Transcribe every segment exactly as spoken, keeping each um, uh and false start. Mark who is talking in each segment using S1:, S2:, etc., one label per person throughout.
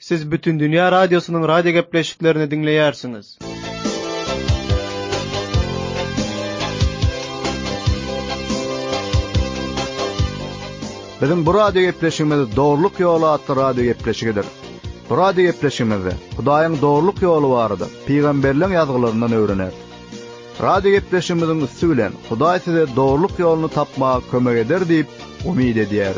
S1: Siz bütün Dünya Radyosu'nun radyo gepleşiklerini dinleyersiniz.
S2: Bizim bu radyo gepleşigimiz Doğruluk Yolu adlı radyo gepleşigidir. Bu radyo gepleşigimizde Hudaýyň doğruluk ýoly barada peýgamberliň ýazgylaryndan öwrener. Radyo gepleşigimizin üstü bilen Hudaý size doğruluk ýoluny tapmaga kömek eder diýip umyt edýär.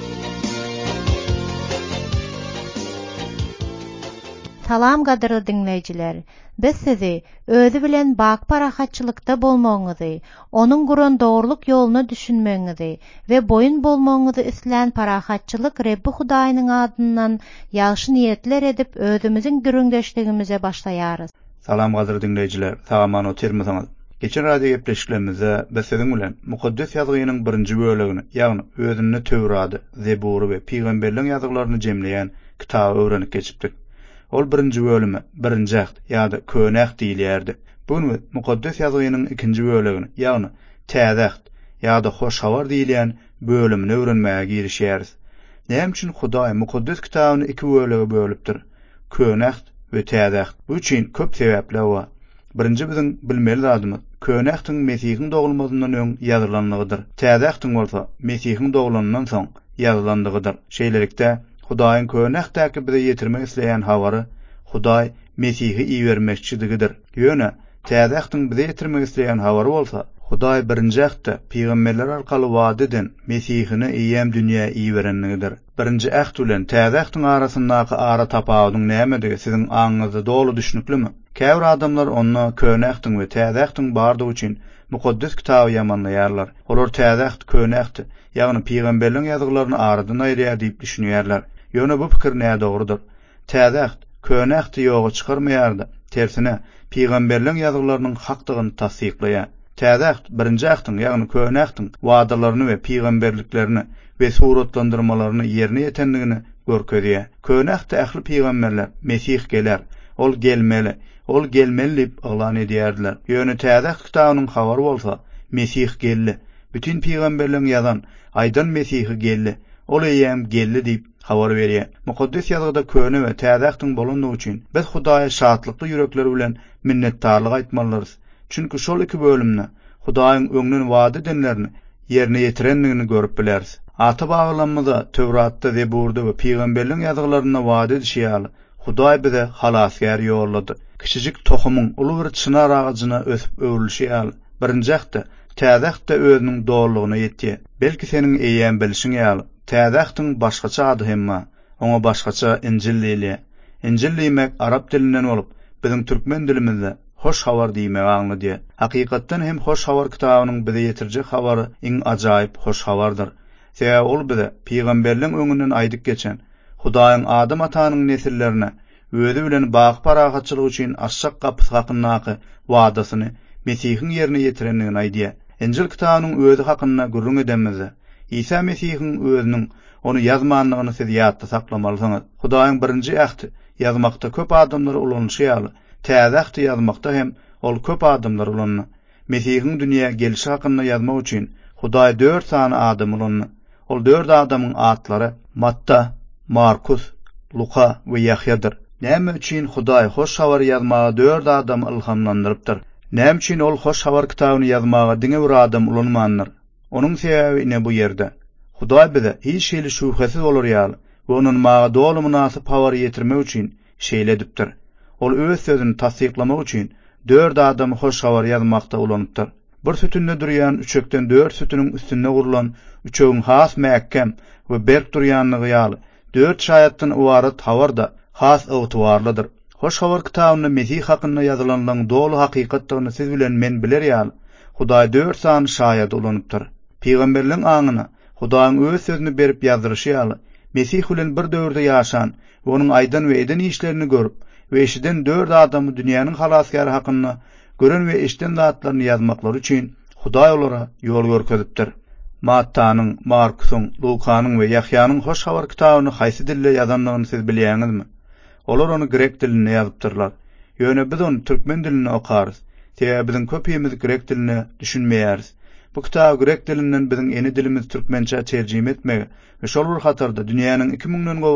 S3: Salam gadyrly dinleýijiler. Biz sizi özü bilen bak parahatçylykda bolmagyňyzy, onuň guran doğruluk ýoluny düşünmegiňizi we boyun bolmagyňyzy isleýän parahatçylyk Rebbi Hudaýynyň adyndan ýagşy niýetler edip özümiziň dürüňdeşligimize başlaýarys.
S4: Salam gadyrly dinleýijiler, salamany oturmasaňyz. Geçen radio gepleşiklerimizde biz siziň bilen mukaddes ýazgynyň birinji bölegini, ýagny özüni Tewrady, Zebury we peýgamberliň ýazgylaryny jemleýän kitaby öwrenip geçipdik. Ol birinji bölümi, birinji akt, ýa-da köne akt diýilýärdi. Bunu mukaddes ýazgynyň ikinji bölegini, ýagny täze akt, ýa-da hoş habar diýilýän bölümini öwrenmäge girişýäris. Näme üçin Hudaý mukaddes kitabyny iki bölege bölüpdir? Köne akt we täze akt. Bu üçin köp sebäpler bar. Birinji biziň bilmeli zadymyz köne aktyň Mesihiň dogulmazyndan öň ýazylanlygydyr. Täze aktyň bolsa Mesihiň dogulanyndan soň ýazylanlygydyr. Şeýlelikde Hudaýyň köne aktyky bize ýetirmek isleýän habary Hudaý Mesihi iýermekçidigidir. Ýöne täze aktyň bize ýetirmek isleýän habary bolsa Hudaý birinji akta peýgamberler arkaly wada eden Mesihini iýem dünýä iýerenligidir. Birinji akt bilen täze aktyň arasyndaky ara tapawyň nämedige siziň aňyňyzda dolu düşünüklimi? Käbir adamlar onu köne aktyň we täze aktyň bardygy üçin mukaddes kitaby ýamanlaýarlar. Olar täze akt köne akty, ýagny peýgamberliň ýazgylaryny aradan aýrýar diýip düşünýärler. Ýöne bu pikir näme dogrudur? Täze akt köne akty ýoga çykarmaýardy. Tersine peýgamberliň ýazgylarynyň hakdygyny tasdikleýär. Täze akt birinji aktyň, ýagny köne aktyň wadalaryny we peýgamberliklerini we suratlandyrmalaryny ýerine ýetenligini görkezýär. Köne akty ähli peýgamberler Mesih geler, ol gelmeli, ol gelmeli diýip oglan edýärdiler. Ýöne täze akt kitabynyň habary bolsa Mesih geldi. Bütün peýgamberliň ýazan aýdan Mesihi geldi. Ol eýem geldi diýip habar berýär. Mukaddes ýazgyda köne we täze aktyň bolandygy üçin biz Hudaýa şatlykly ýürekler bilen minnetdarlyk aýtmalarys. Çünki şol iki bölümni Hudaýyň öňünden wada edenlerini ýerine ýetirenligini görüp bileris. Ata baglanmada Tewratda, Zeburda we peýgamberliň ýazgylaryna wada edişýär. Hudaý bize halasgar ýollady. Kiçijik tohumyň uly bir çınar ağacyna ösüp öwrülýär. Birinji akta täze akta özüniň doğrulugyna ýetdi. Belki seniň eýen bilişiň ýaly. Täze aktyň başgaça ady hemma, oňa başgaça İncil diýilýär. İncil diýmek arap dilinden bolup, biziň türkmen dilimizde hoş habar diýmek aňladýar. Hakykatdan hem hoş habar kitabynyň bize ýetirjek habary iň ajaýyp hoş habardyr. Sebäbi ol bize peýgamberliň öňünden aýdyp geçen Hudaýyň Adam atanyň nesillerine özü bilen bak parahatçylyk üçin aşşak gapy hakyndaky wadasyny Mesihiň ýerine ýetirenligini aýdýar. İncil kitabynyň özü hakynda gurrun edemizde. İsa Mesihiň özüniň onu ýazmanlygyny siz ýatda saklamalysyňyz. Hudaýyň birinji akty ýazmakda köp adamlar ulanýar. Täze akty ýazmakda hem ol köp adamlar ulanýar. Mesihiň dünýäge gelişi hakynda ýazmak üçin Hudaý dört sany adam ulanýar. Ol dört adamyň atlary Matta, Markus, Luka we Ýahyadyr. Näme üçin Hudaý hoş habar ýazmaga dört adam ilhamlandyrypdyr? Näme üçin ol hoş habar kitabyny ýazmaga diňe bir adam ulanmandyr? Onuň sebäbi ne bu ýerde? Hudaý bize hiç şeýle şüphesiz bolýar we onuň maga dolu munasyp habar ýetirmek üçin şeýledipdir. Ol öz sözüni tasdiklamak üçin dört adam hoş habar ýazmakda ulanypdyr. Bir sütünde durýan üçekden dört sütüniň üstünde gurulan üçegiň has mähkem we berk durýanlygy ýaly dört şaýatdan ibaret habarda has ygtybarlydyr. Hoş habar kitabyny Mesih hakynda ýazylanlaryň dolu hakykatdygyny siz bilen men biler ýaly. Hudaý dört san şaýat ulanypdyr. Peýgamberliň aňyna Hudaýyň öz sözüni berip ýazdyryşy ýaly Mesih bilen bir döwürde ýaşan we onuň aýdan we eden işlerini görüp we eşiden dört adamy dünýäniň halaskary hakynda gören we eşden zatlaryny ýazmaklary üçin Hudaý olara ýol görkezipdir. Mattanyň, Markusyň, Lukanyň we Ýahyanyň hoş habar kitabyny haýsy dilde ýazanlygyny siz bilýäňizmi? Olar onu grek dilinde ýazypdyrlar. Ýöne biz onu türkmen dilinde okarys. Sebäbi biziň köpüýemiz grek dilini düşünmeýäris. Bu kitap grek dilinden biziň eni dilimiz türkmençe terjime etmegi we şol bir hatarda dünýäniň iki mingden gowrak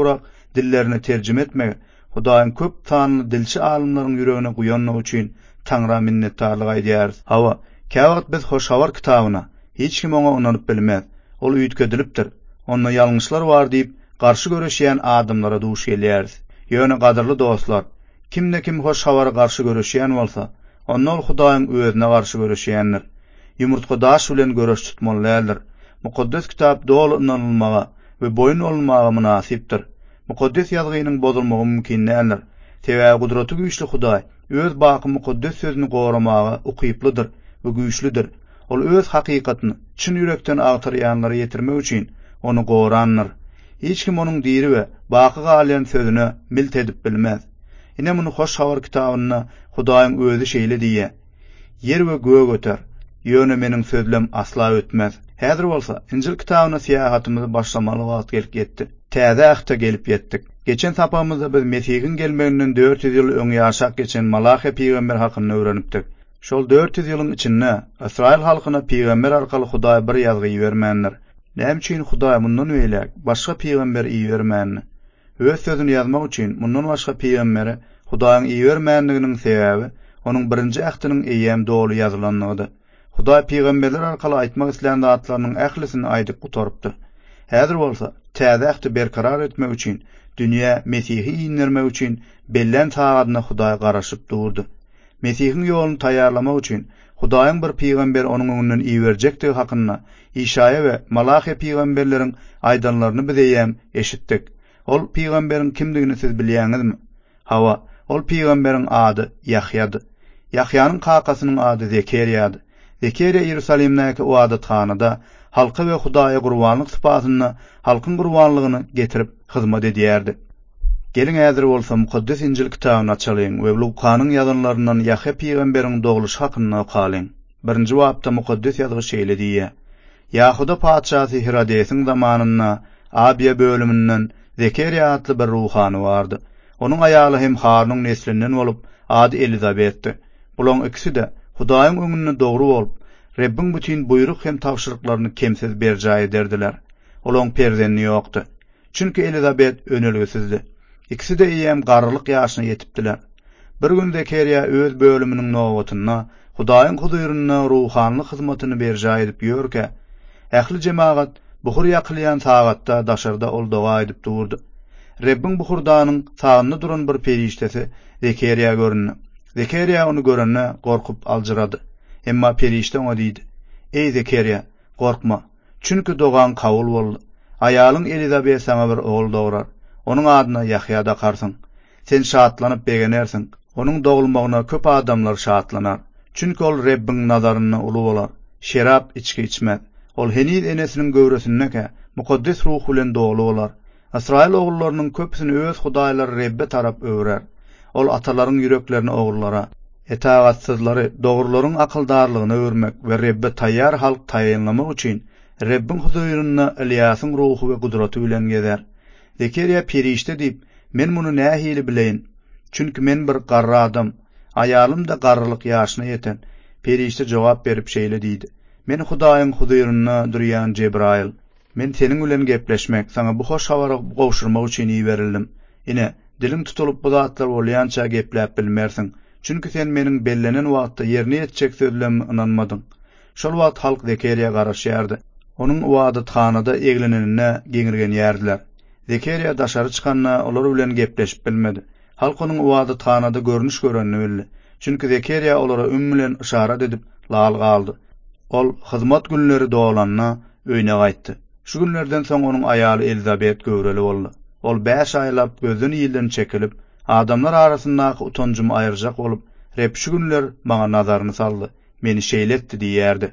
S4: dillerini tercüme etmege, Hudaýyň köp sanly dilçi alimlaryň ýüregine guýanlygy üçin Taňra minnetdarlyk aýdýarys. Hawa, käwagt biz Hoşhabar kitabyna hiç kim oňa onanyp bilmez. Ol üýtkedilipdir. Onda ýalňyşlar bar diýip garşy göreşýän adamlara duş gelýärys. Ýöne gadyrly dostlar, kimde kim Hoşhabara garşy göreşýän bolsa, onda ol Hudaýyň özüne garşy göreşýändir. Ýumurtga daş bilen göreş tutmalydyr. Mukaddes kitap dolu inanylmaga we boyun olmaga münasipdir. Mukaddes ýazgynyň bozulmagy mümkin näler. Tebä gudraty güýçli Hudaý öz baky mukaddes sözüni goramaga ukyplydyr we güýçlidir. Ol öz hakykatyny çyn ýürekden agtarýanlara ýetirmek üçin onu goranlar. Hiç kim onun diri we baky galyan sözüne milt edip bilmez. Ine muny Hoşhabar kitabyna Hudaýyň özü şeýle diýe. Yer we gög öter. Ýöne meniň sözlem asla ötmez. Häzir bolsa Injil kitabyna siýahatymyzy başlamaly wagt gelip ýetdi. Täze ahta gelip ýetdik. Geçen tapamyzda biz Mesihiň gelmeginden dört yüz ýyl öňe ýaşap geçen Malahy peýgamber hakyny öwrenipdik. Şol dört yüz ýylyň içinde Israil halkyna peýgamber arkaly Hudaý bir ýazgy bermändir. Näme üçin Hudaý mundan öýlek başga peýgamber iý bermänni? Öz sözüni ýazmak üçin mundan başga peýgamberi Hudaýyň iý bermänliginiň sebäbi onuň birinji ahtynyň eýem dolu ýazylanlygydy. Hudaý peýgamberler arkaly aýtmak isleýän zatlarynyň ählisini aýdyp gutarpdy. Häzir bolsa täze ahty berkarar etmek üçin, dünýä Mesihi indirmek üçin bellen tagadyna Hudaý garaşyp durdy. Mesihiň ýoluny taýýarlamak üçin Hudaýyň bir peýgamber onuň öňünden iý berjektigi hakyna Işaya we Malahy peýgamberleriň aýdanlaryny biz eýem eşitdik. Ol peýgamberiň kimdigini siz bilýäňizmi? Hawa, ol peýgamberiň ady Ýahýady. Ýahýanyň kakasynyň ady Zekeriýady. Zekeriýa Ýerusalimdäki o adathanada halky we Hudaýa gurbanlyk sypatyny, halkyň gurbanlygyny getirip hyzmat edýärdi. Gelin häzir bolsa Mukaddes Injil kitabyny açalyň we Lukanyň ýazanlaryndan Ýahya peýgamberiň dogluş hakyny okalyň. Birinji wagtda Mukaddes ýazgy şeýle diýär. Yahuda paçasy Herodesiň zamanynda Abiya bölümünden Zekeriya adly bir ruhany bardy. Onuň aýaly hem Harun'un neslinden bolup ady Elizabetdi. Bulan ikisi de Hudaýyň öňünde dogry bolup, Rebbin bütün buyruk hem tawşyryklaryny kemsiz berjaý ederdiler. Olaň perzenni ýokdy. Çünki Elizabet önelgisizdi. İkisi de eýem garrylyk ýaşyna ýetipdiler. Bir gün Zekeriya öz bölüminiň nowatyna Hudaýyň huduryna ruhanlyk hyzmatyny berjaý edip ýörke, ähli jemaat buhur ýakylýan sagatda daşarda oldaga edip durdy. Rebbin buhurdanyň sağynda duran bir periştesi Zekeriya görünni. Zekeriya onu görenne gorkup aljyrady. Emma perişte oňa diýdi: "Ey Zekeriya, gorkma. Çünki dogan kabul boldy. Aýalyň Elizabet sana bir ogul dograr. Onuň adyna Ýahya da karsyň. Sen şatlanyp begenersiň. Onuň dogulmagyna köp adamlar şatlanar. Çünki ol Rebbin nazaryna uly bolar. Şerap içki içmez. Ol heniz enesiniň göwresineke mukaddes ruh bilen dogly bolar. Israil ogullarynyň köpüsini öz hudaýlary Rebbe tarap öwrer. Ol atalaryň ýüreklerini ogullara, etagatsızlary, dogruların akıldarlygyny öwürmek we Rebbe taýýar halk taýýanlamak üçin Rebbin huduryna Ilyasyň ruhy we gudraty bilen gezer. Zekeriya perişte diýip, men muny nähili bileýin? Çünki men bir garry adam, aýalym da garrylyk ýaşyna ýeten. Perişte jogap berip şeýle diýdi: Men Hudaýyň huduryna durýan Cebrail. Men seniň bilen gepleşmek, sana bu hoş hawara gowşurmak üçin iýerildim. Ine dilim tutulup bu zatlar bolýança gepläp bilmersiň. Çünki sen meniň bellenen wagtda ýerine ýetjek sözlerime inanmadyň. Şol wagt halk Zekeriya garaşýardy. Onuň wadathanada eglenenine geňirgen ýerdiler. Zekeriya daşary çykanda olar bilen gepleşip bilmedi. Halk onuň wadathanada görnüş görenini bildi. Çünki Zekeriya olara üm bilen işaret edip lal galdy. Ol hyzmat günleri dolanna öýüne gaýtdy. Şu günlerden soň onuň aýaly Elizabet göwreli boldy. Ol beş aýlap gözüni ýyldan çekilip, adamlar arasyndaky utanjymy aýyrjak bolup, "Rep şu günler maňa nazaryny saldy, meni şeýletdi" diýerdi.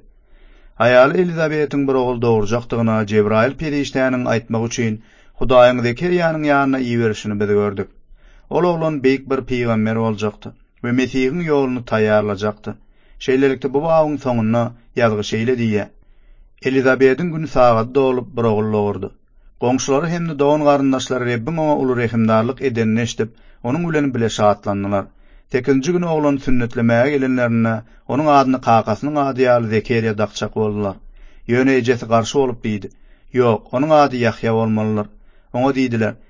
S4: Aýaly Elizabetiň bir ogul dogurjakdygyna Cebrail periştäniň aýtmak üçin Hudaýyň Zekeriýanyň ýanyna iýerişini biz gördük. Ol oglan beýik bir peýgamber boljakdy we Mesihiň ýoluny taýýarlajakdy. Şeýlelikde bu bagyň soňuna ýazgy şeýle diýär: Elizabetiň güni sagatda olup bir ogul dogurdy. Goňşulary hemde dogan garyndaşlary Rebbin oňa uly rehimdarlyk edenini eşitip, onuň bilen bile şatlandylar. Tekinji güni oglan sünnetlemäge gelenlerine onuň adyny kakasynyň ady ýaly Zekeriya dakçak boldular. Ýöne ejesi garşy bolup diýdi: "Ýok, onuň ady Ýahya bolmalydyr." Oňa diýdiler: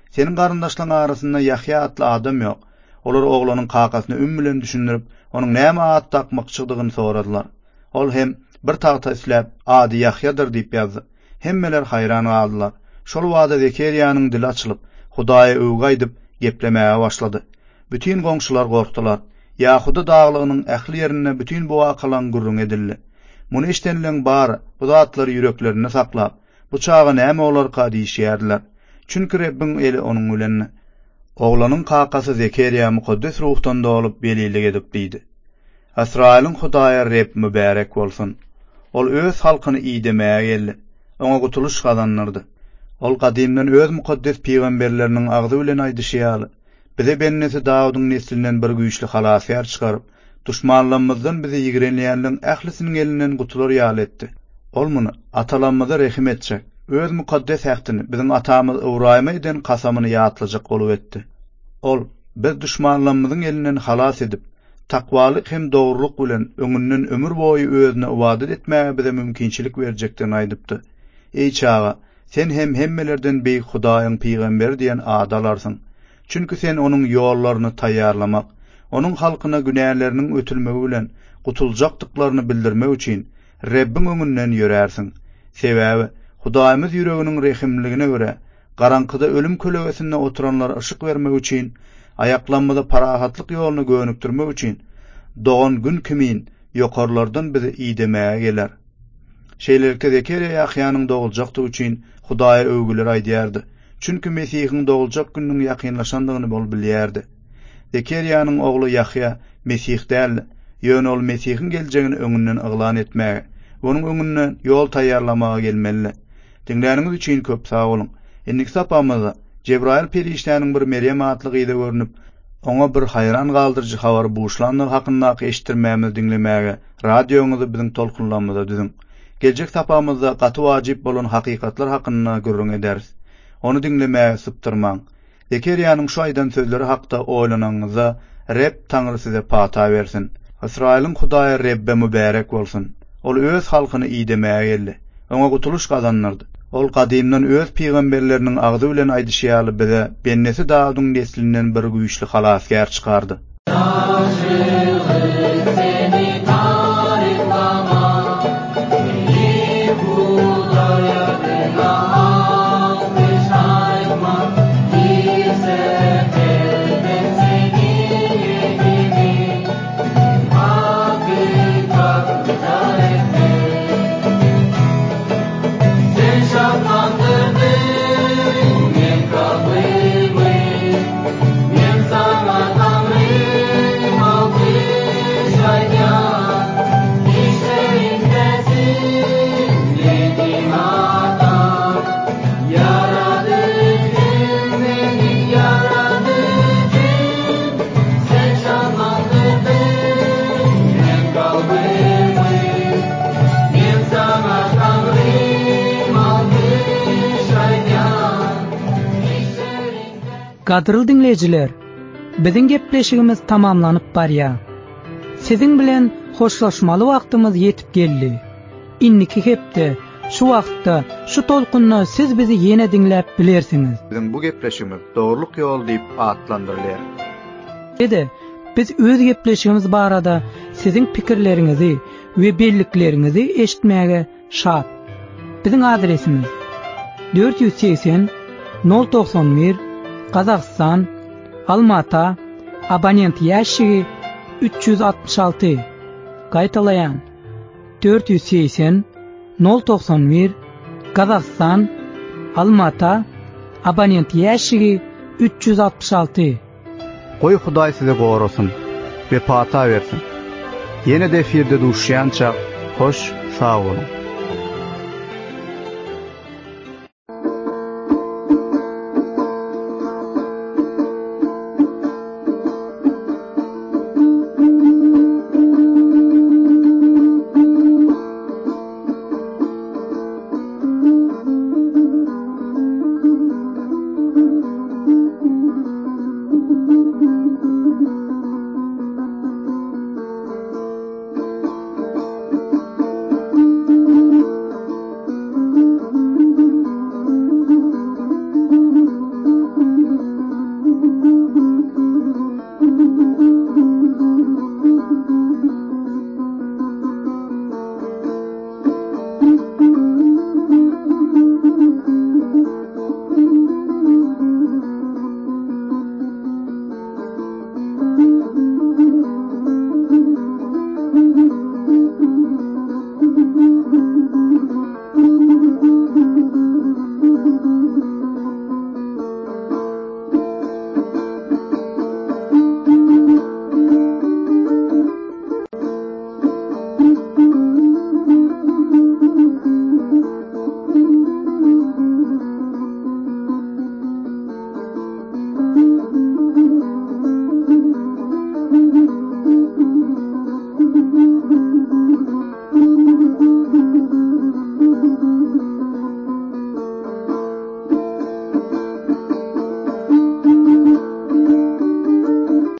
S4: Senin garyndaşlaryň arasynda Yahya atly adam ýok. Olar oglanyň kakasyny üm bilen düşündirip, onuň näme at takmakçydygyny soradylar. Ol hem bir tagta isläp, ady Yahyadyr diýip ýazdy. Hemmeler hayran galdylar. Şol wada Zekeriýanyň dili açylyp, Hudaýa öwgi aýdyp geplemäge başlady. Bütün goňşular gorkdylar. Yahuda daglygynyň ähli ýerine bütün bu wakalan gurrun edildi. Muny eşdenilen bar, bu zatlary ýüreklerine saklap, bu çağa näme olarka diýişýärdiler. Çünki Rabbin eli onuň bilen. Oglanyň kakasy Zekeriýa mukaddes ruhdan dolup belilik edip diýdi. Asraýlyň Hudaýa Rabb mübarek bolsun. Ol öz halkyny iýdemäge geldi. Oňa gutuluş gazanyrdy. Ol gadymdan öz mukaddes peýgamberleriniň agdy bilen aýdyşýaly. Bize bennesi Dawudyň neslinden bir güýçli halas ýar çykaryp, duşmanlarymyzdan bizi ýigrenleýänliň ählisiniň elinden gutular ýaly etdi. Ol muny atalarymyza rehim etjek. Öz mukaddes häktini biziň atamyz Ibrahima eden kasamyny ýatlyjak bolup etdi. Ol biz duşmanlarymyzyň elinden halas edip, takwalyk hem dogruluk bilen öňünden ömür boýy özüne ibadet etmäge bize mümkinçilik berjekdigini aýdypdy. Ey çağa, sen hem hemmelerden beýik Hudaýyň peýgamberi diýen adalarsın. Çünki sen onuň ýollaryny taýýarlamak, onuň halkyna günäleriniň ötülmegi bilen gutuljakdyklaryny bildirmek üçin Rabbiň öňünden ýörärsiň. Sebäbi Hudaýymyz ýüreginiň rehimligine görä, garankyda ölüm kölegesinde oturanlara ışık vermek üçin, ayaklanmada parahatlyk ýoluny gönükdirmek üçin, doğan gün kimin ýokarlardan bizi iýdemäge geler. Şeýlerke Zekeriýa Ýahýanyň doguljakdygy üçin Hudaýa öwgiler aýdýardy. Çünki Mesihiň doguljak günüň ýakynlaşandygyny bol bilýärdi. Zekeriýanyň ogly Ýahya Mesih däl, ýöne ol Mesihiň geljegini öňünden yglan etmäge, onuň öňünden ýol taýýarlamaga gelmeli. Dinläniňiz üçin köp sag bolun. Endik sapamyza Cebrail periştanyň bir Meryem atly gyýda görnüp, oňa bir hayran galdyrjy habar buşlandygy hakynda eşitdirmämiz dinlemäge radioňyzy biziň tolkunlamyza düzüň. Geljek sapamyzda gaty wajyp bolan hakykatlar hakynda gurrun ederiz. Onu dinlemäge sypdyrmaň. Zekeriýanyň şu aýdan sözleri hakda oýlanaňyza Rab Taňry size pata bersin. Israýlyň Hudaýa Rabbe mübarek bolsun. Ol öz halkyny iýdemäge geldi. Oňa gutuluş gazanyrdy. Ol gadymdan öz peýgamberleriniň agdy bilen aýdyşýaly bize bennesi Dawudyň neslinden bir güýçli halas ýar çykardy.
S5: Gadryl dinleyijiler, biziň gepleşigimiz tamamlanyp barýar. Siziň bilen hoşlaşmaly wagtymyz ýetip geldi. Inniki hepde, şu wagtda, şu tolkunna siz bizi ýene dinläp bilersiňiz.
S2: Biziň bu gepleşigimiz dogruluk ýol diýip atlandyrylýar.
S5: Ede, biz öz gepleşigimiz barada siziň pikirleriňizi we belliklerinizi eşitmäge şat. Biziň adresimiz dört yüz seksen nol doksan bir Kazakistan, Almata, abonent ýaşygy üç yüz altmış altı. Gaýtalaýan dört yüz seksen nol doksan bir Kazakistan, Almata, abonent ýaşygy üç yüz altmış altı.
S2: Goý Hudaý size gorasun we pata bersin. Ýene de efirde duşýança hoş, sag bolun.